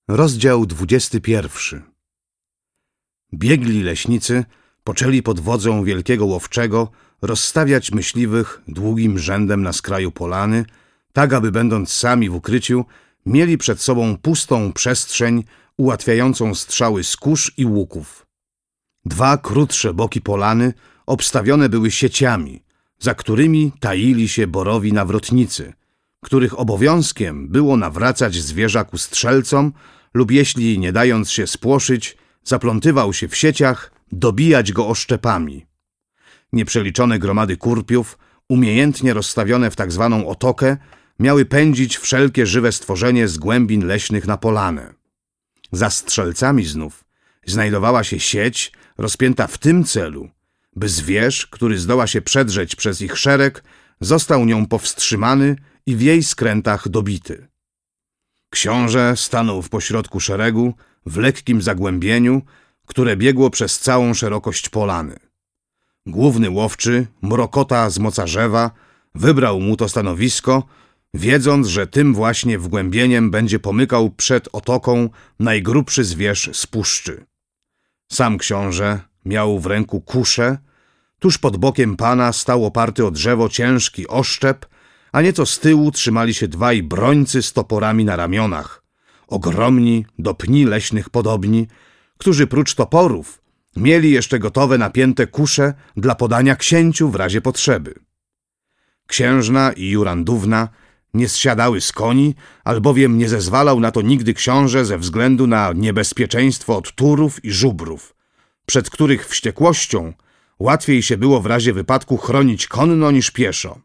Rozdział 21. Biegli leśnicy poczęli pod wodzą wielkiego łowczego rozstawiać myśliwych długim rzędem na skraju polany, tak aby będąc sami w ukryciu, mieli przed sobą pustą przestrzeń ułatwiającą strzały z kusz i łuków. Dwa krótsze boki polany obstawione były sieciami, za którymi taili się borowi nawrotnicy, których obowiązkiem było nawracać zwierza ku strzelcom lub jeśli, nie dając się spłoszyć, zaplątywał się w sieciach, dobijać go oszczepami. Nieprzeliczone gromady kurpiów, umiejętnie rozstawione w tak zwaną otokę, miały pędzić wszelkie żywe stworzenie z głębin leśnych na polanę. Za strzelcami znów znajdowała się sieć rozpięta w tym celu, by zwierz, który zdoła się przedrzeć przez ich szereg, został nią powstrzymany i w jej skrętach dobity. Książę stanął w pośrodku szeregu, w lekkim zagłębieniu, które biegło przez całą szerokość polany. Główny łowczy, Mrokota z Mocarzewa, wybrał mu to stanowisko, wiedząc, że tym właśnie wgłębieniem będzie pomykał przed otoką najgrubszy zwierz z puszczy. Sam książę miał w ręku kuszę, tuż pod bokiem pana stał oparty o drzewo ciężki oszczep, a nieco z tyłu trzymali się dwaj brońcy z toporami na ramionach, ogromni, do pni leśnych podobni, którzy prócz toporów mieli jeszcze gotowe napięte kusze dla podania księciu w razie potrzeby. Księżna i Jurandówna nie zsiadały z koni, albowiem nie zezwalał na to nigdy książę ze względu na niebezpieczeństwo od turów i żubrów, przed których wściekłością łatwiej się było w razie wypadku chronić konno niż pieszo.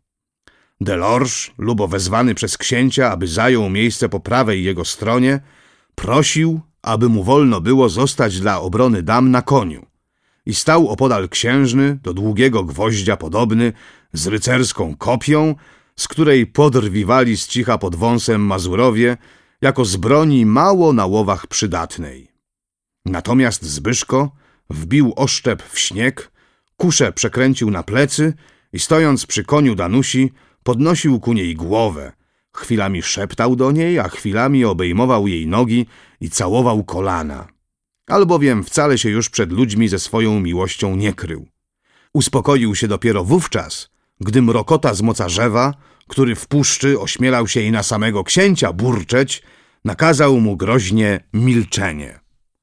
Delorge, lubo wezwany przez księcia, aby zajął miejsce po prawej jego stronie, prosił, aby mu wolno było zostać dla obrony dam na koniu i stał opodal księżny, do długiego gwoździa podobny, z rycerską kopią, z której podrwiwali z cicha pod wąsem Mazurowie, jako z broni mało na łowach przydatnej. Natomiast Zbyszko wbił oszczep w śnieg, kuszę przekręcił na plecy i stojąc przy koniu Danusi, podnosił ku niej głowę, chwilami szeptał do niej, a chwilami obejmował jej nogi i całował kolana, albowiem wcale się już przed ludźmi ze swoją miłością nie krył. Uspokoił się dopiero wówczas, gdy Mrokota z Mocarzewa, który w puszczy ośmielał się i na samego księcia burczeć, nakazał mu groźnie milczenie.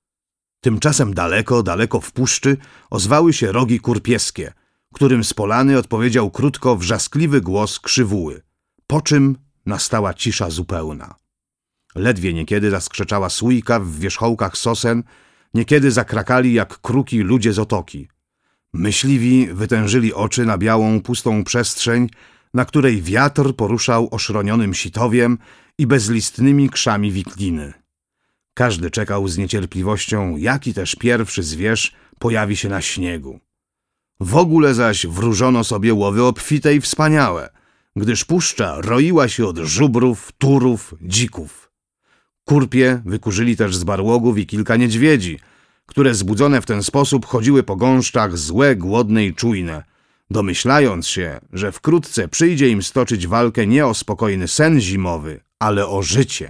Tymczasem daleko, daleko w puszczy ozwały się rogi kurpieskie, którym z polany odpowiedział krótko wrzaskliwy głos Krzywuły, po czym nastała cisza zupełna. Ledwie niekiedy zaskrzeczała sójka w wierzchołkach sosen, niekiedy zakrakali jak kruki ludzie z otoki. Myśliwi wytężyli oczy na białą, pustą przestrzeń, na której wiatr poruszał oszronionym sitowiem i bezlistnymi krzami wikliny. Każdy czekał z niecierpliwością, jaki też pierwszy zwierz pojawi się na śniegu. W ogóle zaś wróżono sobie łowy obfite i wspaniałe, gdyż puszcza roiła się od żubrów, turów, dzików. Kurpie wykurzyli też z barłogów i kilka niedźwiedzi, które zbudzone w ten sposób chodziły po gąszczach złe, głodne i czujne, domyślając się, że wkrótce przyjdzie im stoczyć walkę nie o spokojny sen zimowy, ale o życie.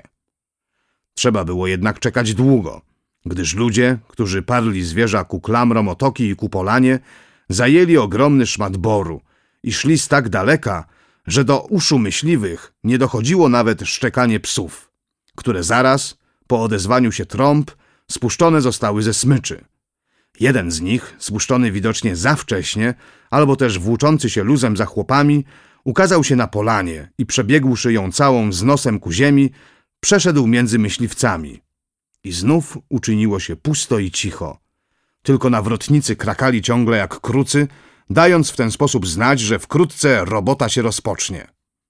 Trzeba było jednak czekać długo, gdyż ludzie, którzy parli zwierza ku klamrom otoki i ku polanie, zajęli ogromny szmat boru i szli z tak daleka, że do uszu myśliwych nie dochodziło nawet szczekanie psów, które zaraz, po odezwaniu się trąb, spuszczone zostały ze smyczy. Jeden z nich, spuszczony widocznie za wcześnie, albo też włóczący się luzem za chłopami, ukazał się na polanie i przebiegłszy ją całą z nosem ku ziemi, przeszedł między myśliwcami. I znów uczyniło się pusto i cicho. Tylko nawrotnicy krakali ciągle jak krucy, dając w ten sposób znać, że wkrótce robota się rozpocznie.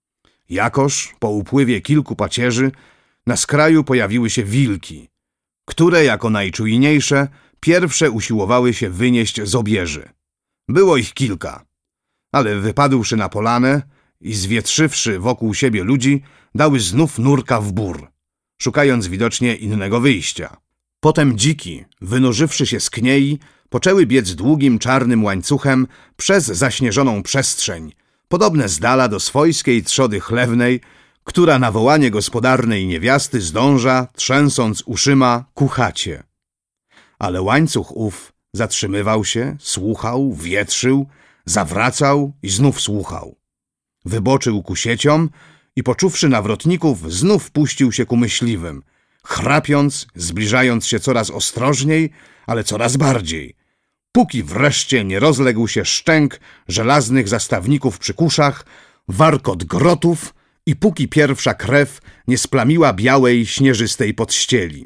Jakoż, po upływie kilku pacierzy, na skraju pojawiły się wilki, które, jako najczujniejsze, pierwsze usiłowały się wynieść z obieży. Było ich kilka, ale wypadłszy na polanę i zwietrzywszy wokół siebie ludzi, dały znów nurka w bór, szukając widocznie innego wyjścia. Potem dziki, wynurzywszy się z kniei, poczęły biec długim, czarnym łańcuchem przez zaśnieżoną przestrzeń, podobne z dala do swojskiej trzody chlewnej, która na wołanie gospodarnej niewiasty zdąża, trzęsąc uszyma, ku chacie. Ale łańcuch ów zatrzymywał się, słuchał, wietrzył, zawracał i znów słuchał. Wyboczył ku sieciom i poczuwszy nawrotników, znów puścił się ku myśliwym, chrapiąc, zbliżając się coraz ostrożniej, ale coraz bardziej, póki wreszcie nie rozległ się szczęk żelaznych zastawników przy kuszach, warkot grotów i póki pierwsza krew nie splamiła białej, śnieżystej podścieli.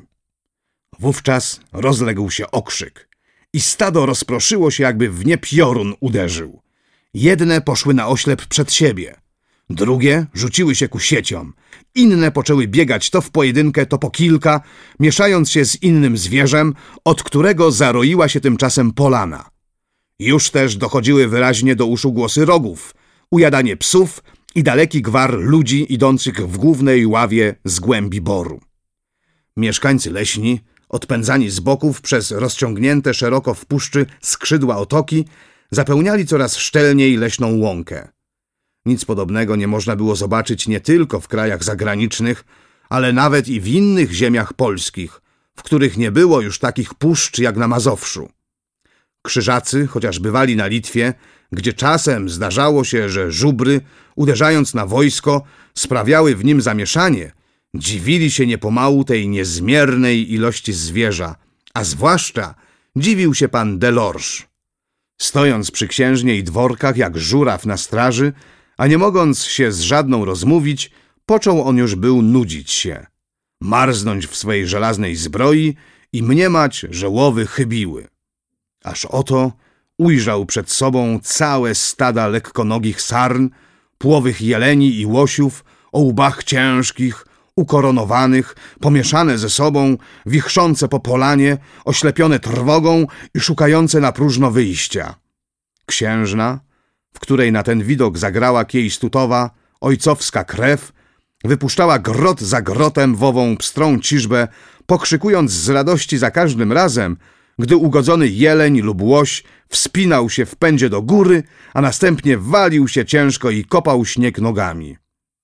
Wówczas rozległ się okrzyk i stado rozproszyło się, jakby w nie piorun uderzył. Jedne poszły na oślep przed siebie, drugie rzuciły się ku sieciom, inne poczęły biegać to w pojedynkę, to po kilka, mieszając się z innym zwierzem, od którego zaroiła się tymczasem polana. Już też dochodziły wyraźnie do uszu głosy rogów, ujadanie psów i daleki gwar ludzi idących w głównej ławie z głębi boru. Mieszkańcy leśni, odpędzani z boków przez rozciągnięte szeroko w puszczy skrzydła otoki, zapełniali coraz szczelniej leśną łąkę. Nic podobnego nie można było zobaczyć nie tylko w krajach zagranicznych, ale nawet i w innych ziemiach polskich, w których nie było już takich puszcz jak na Mazowszu. Krzyżacy, chociaż bywali na Litwie, gdzie czasem zdarzało się, że żubry, uderzając na wojsko, sprawiały w nim zamieszanie, dziwili się niepomału tej niezmiernej ilości zwierza, a zwłaszcza dziwił się pan Delorge. Stojąc przy księżnie i dworkach jak żuraw na straży, a nie mogąc się z żadną rozmówić, począł on już był nudzić się, marznąć w swej żelaznej zbroi i mniemać, że łowy chybiły. Aż oto ujrzał przed sobą całe stada lekkonogich sarn, płowych jeleni i łosiów, o łbach ciężkich, ukoronowanych, pomieszane ze sobą, wichrzące po polanie, oślepione trwogą i szukające na próżno wyjścia. Księżna, w której na ten widok zagrała kiej stutowa, ojcowska krew, wypuszczała grot za grotem w ową pstrą ciżbę, pokrzykując z radości za każdym razem, gdy ugodzony jeleń lub łoś wspinał się w pędzie do góry, a następnie walił się ciężko i kopał śnieg nogami.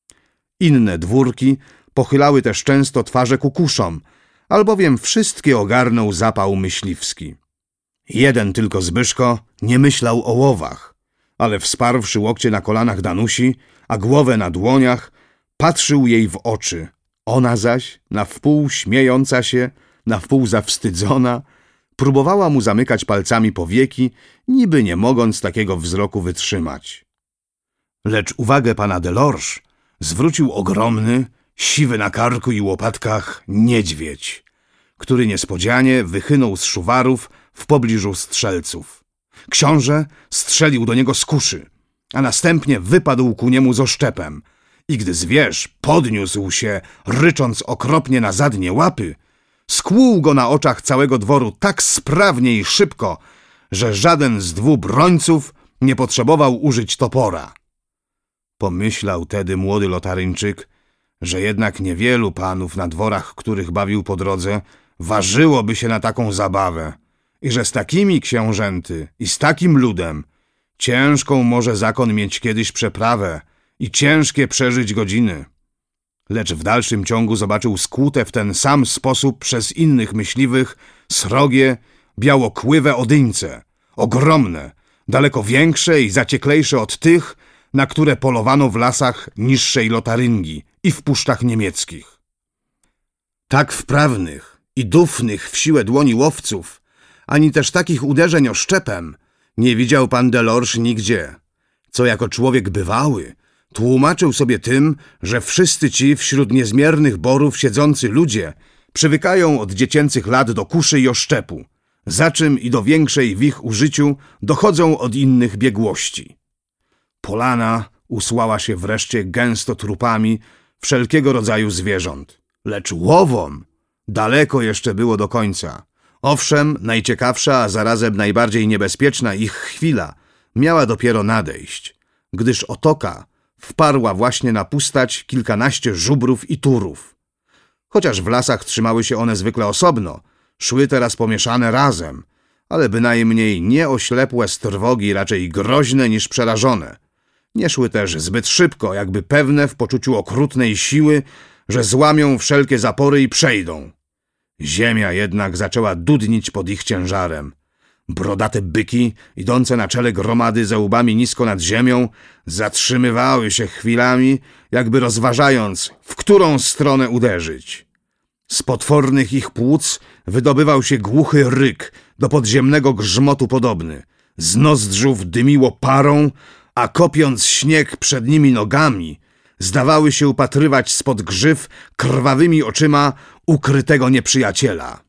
Inne dwórki pochylały też często twarze ku kuszom, albowiem wszystkie ogarnął zapał myśliwski. Jeden tylko Zbyszko nie myślał o łowach, ale wsparłszy łokcie na kolanach Danusi, a głowę na dłoniach, patrzył jej w oczy. Ona zaś, na wpół śmiejąca się, na wpół zawstydzona, próbowała mu zamykać palcami powieki, niby nie mogąc takiego wzroku wytrzymać. Lecz uwagę pana Delorge zwrócił ogromny, siwy na karku i łopatkach niedźwiedź, który niespodzianie wychynął z szuwarów w pobliżu strzelców. Książę strzelił do niego z kuszy, a następnie wypadł ku niemu z oszczepem i gdy zwierz podniósł się, rycząc okropnie na zadnie łapy, skłuł go na oczach całego dworu tak sprawnie i szybko, że żaden z dwóch brońców nie potrzebował użyć topora. Pomyślał tedy młody Lotaryńczyk, że jednak niewielu panów na dworach, których bawił po drodze, ważyłoby się na taką zabawę i że z takimi książęty i z takim ludem ciężką może zakon mieć kiedyś przeprawę i ciężkie przeżyć godziny. Lecz w dalszym ciągu zobaczył skłute w ten sam sposób przez innych myśliwych srogie, białokływe odyńce, ogromne, daleko większe i zacieklejsze od tych, na które polowano w lasach niższej Lotaryngii i w puszczach niemieckich. Tak wprawnych i dufnych w siłę dłoni łowców, ani też takich uderzeń oszczepem nie widział pan Delorge nigdzie, co jako człowiek bywały tłumaczył sobie tym, że wszyscy ci wśród niezmiernych borów siedzący ludzie przywykają od dziecięcych lat do kuszy i oszczepu, za czym i do większej w ich użyciu dochodzą od innych biegłości. Polana usłała się wreszcie gęsto trupami wszelkiego rodzaju zwierząt, lecz łowom daleko jeszcze było do końca. Owszem, najciekawsza, a zarazem najbardziej niebezpieczna ich chwila miała dopiero nadejść, gdyż otoka wparła właśnie na pustać kilkanaście żubrów i turów. Chociaż w lasach trzymały się one zwykle osobno, szły teraz pomieszane razem, ale bynajmniej nie oślepłe z trwogi, raczej groźne niż przerażone. Nie szły też zbyt szybko, jakby pewne w poczuciu okrutnej siły, że złamią wszelkie zapory i przejdą. Ziemia jednak zaczęła dudnić pod ich ciężarem. Brodate byki, idące na czele gromady ze łbami nisko nad ziemią, zatrzymywały się chwilami, jakby rozważając, w którą stronę uderzyć. Z potwornych ich płuc wydobywał się głuchy ryk, do podziemnego grzmotu podobny. Z nozdrzów dymiło parą, a kopiąc śnieg przed nimi nogami, zdawały się upatrywać spod grzyw krwawymi oczyma ukrytego nieprzyjaciela.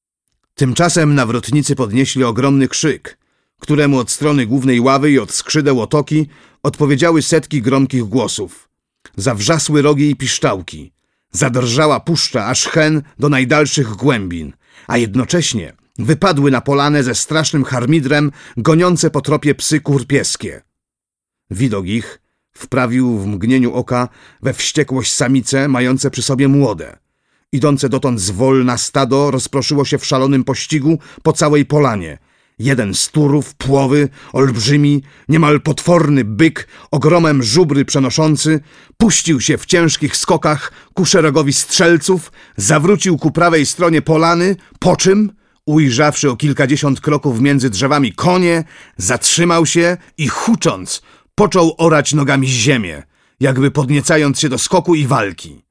Tymczasem nawrotnicy podnieśli ogromny krzyk, któremu od strony głównej ławy i od skrzydeł otoki odpowiedziały setki gromkich głosów. Zawrzasły rogi i piszczałki. Zadrżała puszcza aż hen do najdalszych głębin, a jednocześnie wypadły na polanę ze strasznym harmidrem goniące po tropie psy kurpieskie. Widok ich wprawił w mgnieniu oka we wściekłość samice mające przy sobie młode. Idące dotąd zwolna stado rozproszyło się w szalonym pościgu po całej polanie. Jeden z turów, płowy, olbrzymi, niemal potworny byk, ogromem żubry przenoszący, puścił się w ciężkich skokach ku szeregowi strzelców, zawrócił ku prawej stronie polany, po czym, ujrzawszy o kilkadziesiąt kroków między drzewami konie, zatrzymał się i hucząc począł orać nogami ziemię, jakby podniecając się do skoku i walki.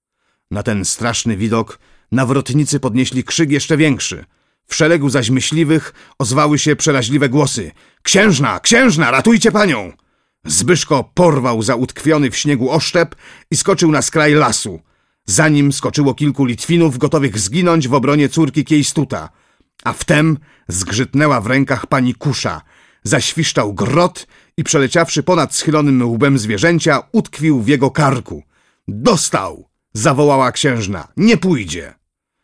Na ten straszny widok nawrotnicy podnieśli krzyk jeszcze większy. W szeregu zaś myśliwych ozwały się przeraźliwe głosy. Księżna! Księżna! Ratujcie panią! Zbyszko porwał za utkwiony w śniegu oszczep i skoczył na skraj lasu. Za nim skoczyło kilku Litwinów gotowych zginąć w obronie córki Kiejstuta. A wtem zgrzytnęła w rękach pani kusza. Zaświszczał grot i przeleciawszy ponad schylonym łbem zwierzęcia, utkwił w jego karku. Dostał! Zawołała księżna. Nie pójdzie!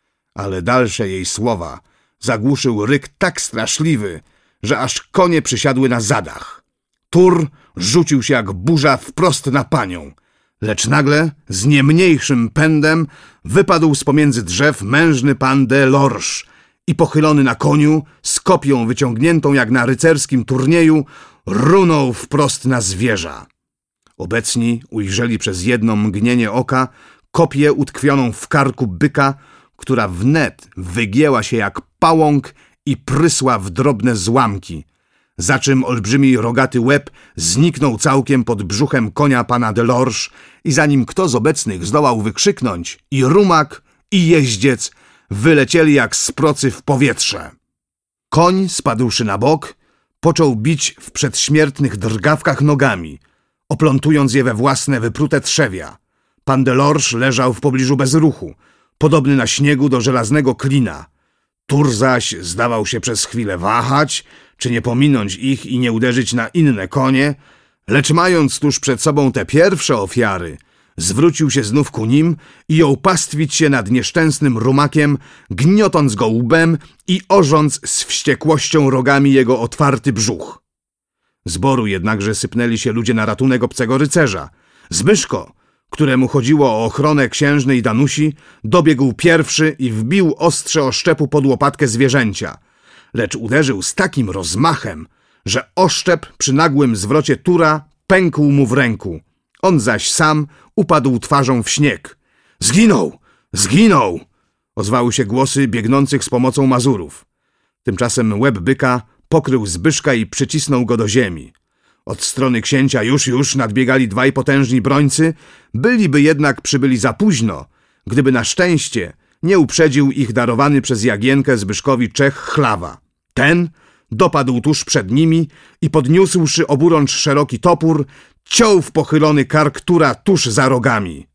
Ale dalsze jej słowa zagłuszył ryk tak straszliwy, że aż konie przysiadły na zadach. Tur rzucił się jak burza wprost na panią, lecz nagle z nie mniejszym pędem wypadł z pomiędzy drzew mężny pan de Lorche i pochylony na koniu, z kopią wyciągniętą jak na rycerskim turnieju, runął wprost na zwierza. Obecni ujrzeli przez jedno mgnienie oka kopię utkwioną w karku byka, która wnet wygięła się jak pałąk i prysła w drobne złamki, za czym olbrzymi rogaty łeb zniknął całkiem pod brzuchem konia pana de Lorche i zanim kto z obecnych zdołał wykrzyknąć, i rumak, i jeździec wylecieli jak z procy w powietrze. Koń, spadłszy na bok, począł bić w przedśmiertnych drgawkach nogami, oplątując je we własne wyprute trzewia. Pan de Lorche leżał w pobliżu bez ruchu, podobny na śniegu do żelaznego klina. Tur zaś zdawał się przez chwilę wahać, czy nie pominąć ich i nie uderzyć na inne konie, lecz mając tuż przed sobą te pierwsze ofiary, zwrócił się znów ku nim i jął pastwić się nad nieszczęsnym rumakiem, gniotąc go łbem i orząc z wściekłością rogami jego otwarty brzuch. Z boru jednakże sypnęli się ludzie na ratunek obcego rycerza. Zbyszko, któremu chodziło o ochronę księżnej Danusi, dobiegł pierwszy i wbił ostrze oszczepu pod łopatkę zwierzęcia, lecz uderzył z takim rozmachem, że oszczep przy nagłym zwrocie Tura pękł mu w ręku. On zaś sam upadł twarzą w śnieg. Zginął! Zginął! Ozwały się głosy biegnących z pomocą Mazurów. Tymczasem łeb byka pokrył Zbyszka i przycisnął go do ziemi. Od strony księcia już nadbiegali dwaj potężni brońcy, byliby jednak przybyli za późno, gdyby na szczęście nie uprzedził ich darowany przez Jagienkę Zbyszkowi Czech Chlawa. Ten dopadł tuż przed nimi i podniósłszy oburącz szeroki topór, ciął w pochylony kark Tura tuż za rogami.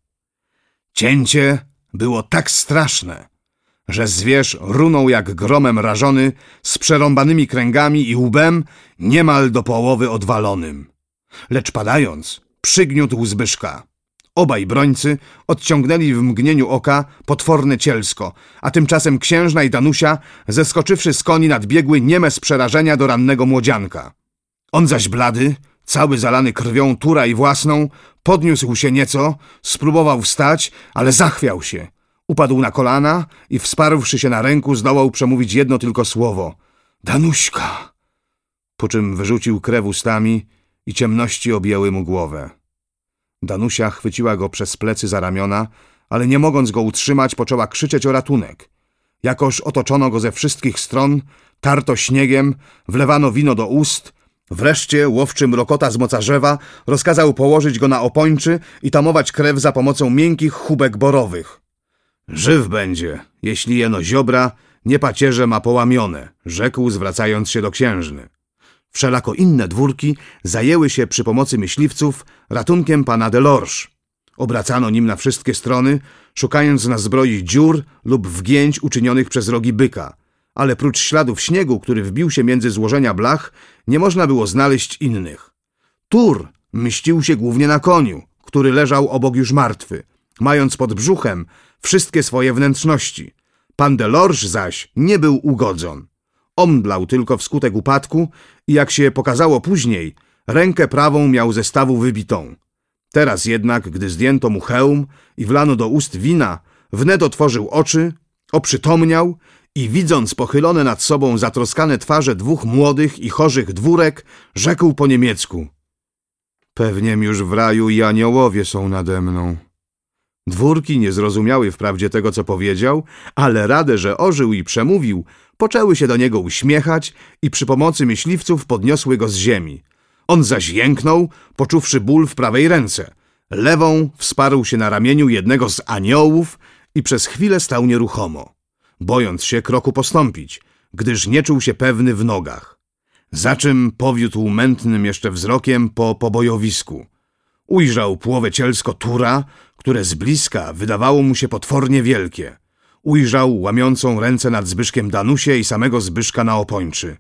Cięcie było tak straszne, że zwierz runął jak gromem rażony, z przerąbanymi kręgami i łbem niemal do połowy odwalonym. Lecz padając, przygniótł Zbyszka. Obaj brońcy odciągnęli w mgnieniu oka potworne cielsko, a tymczasem księżna i Danusia, zeskoczywszy z koni, nadbiegły nieme z przerażenia do rannego młodzianka. On zaś blady, cały zalany krwią Tura i własną, podniósł się nieco, spróbował wstać, ale zachwiał się. Upadł na kolana i wsparłszy się na ręku zdołał przemówić jedno tylko słowo. Danuśka! Po czym wyrzucił krew ustami i ciemności objęły mu głowę. Danusia chwyciła go przez plecy za ramiona, ale nie mogąc go utrzymać, poczęła krzyczeć o ratunek. Jakoż otoczono go ze wszystkich stron, tarto śniegiem, wlewano wino do ust. Wreszcie łowczy Mrokota z mocarzewa rozkazał położyć go na opończy i tamować krew za pomocą miękkich chubek borowych. Żyw będzie, jeśli jeno ziobra, nie pacierze ma połamione, rzekł, zwracając się do księżny. Wszelako inne dwórki zajęły się przy pomocy myśliwców ratunkiem pana de Lorge. Obracano nim na wszystkie strony, szukając na zbroi dziur lub wgięć uczynionych przez rogi byka, ale prócz śladów śniegu, który wbił się między złożenia blach, nie można było znaleźć innych. Tur mścił się głównie na koniu, który leżał obok już martwy, mając pod brzuchem wszystkie swoje wnętrzności. Pan de Lorge zaś nie był ugodzon. Omdlał tylko wskutek upadku i, jak się pokazało później, rękę prawą miał ze stawu wybitą. Teraz jednak, gdy zdjęto mu hełm i wlano do ust wina, wnet otworzył oczy, oprzytomniał i, widząc pochylone nad sobą zatroskane twarze dwóch młodych i chorych dwórek, rzekł po niemiecku: pewniem już w raju i aniołowie są nade mną. Dwórki nie zrozumiały wprawdzie tego, co powiedział, ale rade, że ożył i przemówił, poczęły się do niego uśmiechać i przy pomocy myśliwców podniosły go z ziemi. On zaś jęknął, poczuwszy ból w prawej ręce. Lewą wsparł się na ramieniu jednego z aniołów i przez chwilę stał nieruchomo, bojąc się kroku postąpić, gdyż nie czuł się pewny w nogach. Zaczym powiódł mętnym jeszcze wzrokiem po pobojowisku. Ujrzał płowe cielsko Tura, które z bliska wydawało mu się potwornie wielkie. Ujrzał łamiącą ręce nad Zbyszkiem Danusię i samego Zbyszka na opończy.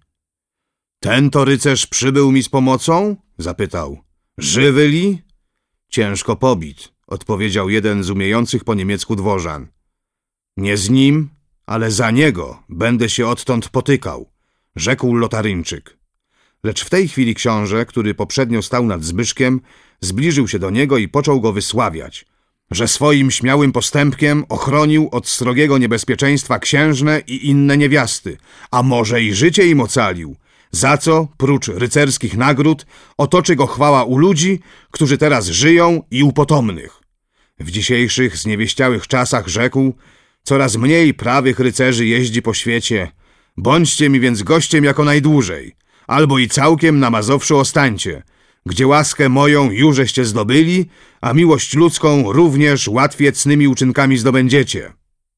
Ten to rycerz przybył mi z pomocą? Zapytał. Żywy li? Ciężko pobit, odpowiedział jeden z umiejących po niemiecku dworzan. Nie z nim, ale za niego będę się odtąd potykał, rzekł Lotaryńczyk. Lecz w tej chwili książę, który poprzednio stał nad Zbyszkiem, zbliżył się do niego i począł go wysławiać, że swoim śmiałym postępkiem ochronił od srogiego niebezpieczeństwa księżne i inne niewiasty, a może i życie im ocalił, za co, prócz rycerskich nagród, otoczy go chwała u ludzi, którzy teraz żyją, i u potomnych. W dzisiejszych zniewieściałych czasach, rzekł, coraz mniej prawych rycerzy jeździ po świecie. Bądźcie mi więc gościem jako najdłużej, albo i całkiem na Mazowszu ostańcie, gdzie łaskę moją jużeście zdobyli, a miłość ludzką również łatwiej cnymi uczynkami zdobędziecie.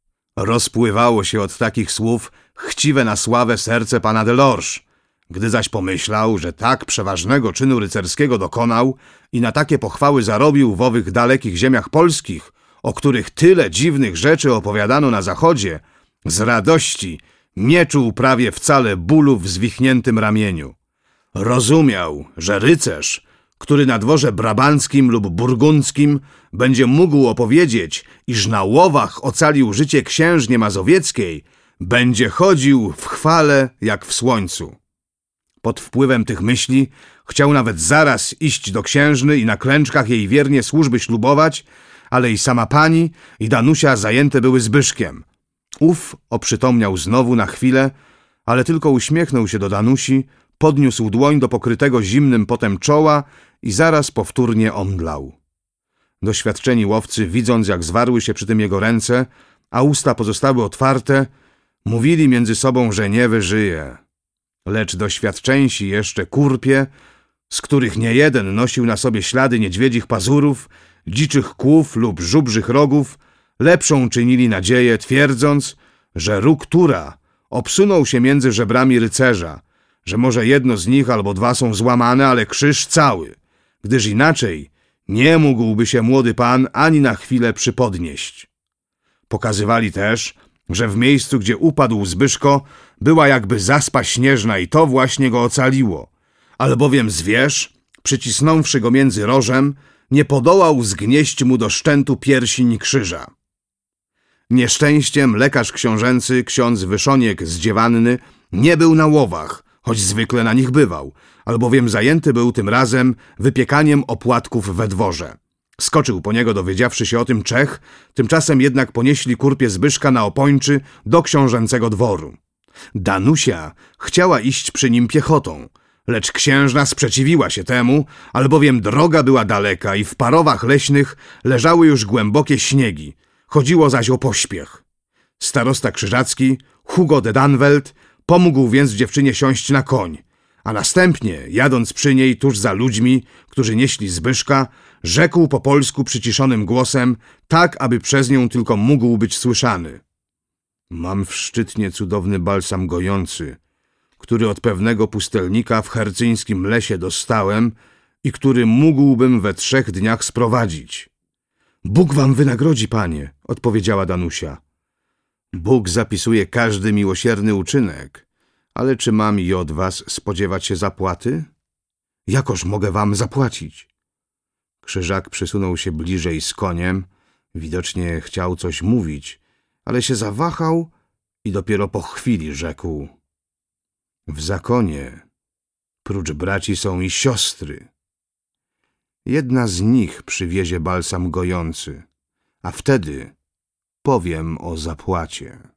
Rozpływało się od takich słów chciwe na sławę serce pana de Lorge. Gdy zaś pomyślał, że tak przeważnego czynu rycerskiego dokonał i na takie pochwały zarobił w owych dalekich ziemiach polskich, o których tyle dziwnych rzeczy opowiadano na zachodzie, z radości nie czuł prawie wcale bólu w zwichniętym ramieniu. Rozumiał, że rycerz, który na dworze brabanckim lub burgundzkim będzie mógł opowiedzieć, iż na łowach ocalił życie księżnie mazowieckiej, będzie chodził w chwale jak w słońcu. Pod wpływem tych myśli chciał nawet zaraz iść do księżny i na klęczkach jej wiernie służby ślubować, ale i sama pani i Danusia zajęte były Zbyszkiem. Ów oprzytomniał znowu na chwilę, ale tylko uśmiechnął się do Danusi, podniósł dłoń do pokrytego zimnym potem czoła i zaraz powtórnie omdlał. Doświadczeni łowcy, widząc jak zwarły się przy tym jego ręce, a usta pozostały otwarte, mówili między sobą, że nie wyżyje. Lecz doświadczeńsi jeszcze kurpie, z których niejeden nosił na sobie ślady niedźwiedzich pazurów, dziczych kłów lub żubrzych rogów, lepszą czynili nadzieję, twierdząc, że róg Tura obsunął się między żebrami rycerza, że może jedno z nich albo dwa są złamane, ale krzyż cały, gdyż inaczej nie mógłby się młody pan ani na chwilę przypodnieść. Pokazywali też, że w miejscu, gdzie upadł Zbyszko, była jakby zaspa śnieżna i to właśnie go ocaliło, albowiem zwierz, przycisnąwszy go między rożem, nie podołał zgnieść mu do szczętu pierścień krzyża. Nieszczęściem lekarz książęcy, ksiądz Wyszoniek z Dziewanny, nie był na łowach, choć zwykle na nich bywał, albowiem zajęty był tym razem wypiekaniem opłatków we dworze. Skoczył po niego, dowiedziawszy się o tym Czech, tymczasem jednak ponieśli kurpie Zbyszka na opończy do książęcego dworu. Danusia chciała iść przy nim piechotą, Lecz księżna sprzeciwiła się temu, albowiem droga była daleka i w parowach leśnych leżały już głębokie śniegi. Chodziło zaś o pośpiech. Starosta krzyżacki, Hugo de Danwelt, pomógł więc dziewczynie siąść na koń, a następnie, jadąc przy niej tuż za ludźmi, którzy nieśli Zbyszka, rzekł po polsku przyciszonym głosem, tak aby przez nią tylko mógł być słyszany. Mam w Szczytnie cudowny balsam gojący, który od pewnego pustelnika w hercyńskim lesie dostałem i który mógłbym we 3 dniach sprowadzić. Bóg wam wynagrodzi, panie, odpowiedziała Danusia. Bóg zapisuje każdy miłosierny uczynek, ale czy mam i od was spodziewać się zapłaty? Jakoż mogę wam zapłacić? Krzyżak przysunął się bliżej z koniem, widocznie chciał coś mówić, ale się zawahał i dopiero po chwili rzekł. W zakonie prócz braci są i siostry. Jedna z nich przywiezie balsam gojący, a wtedy powiem o zapłacie.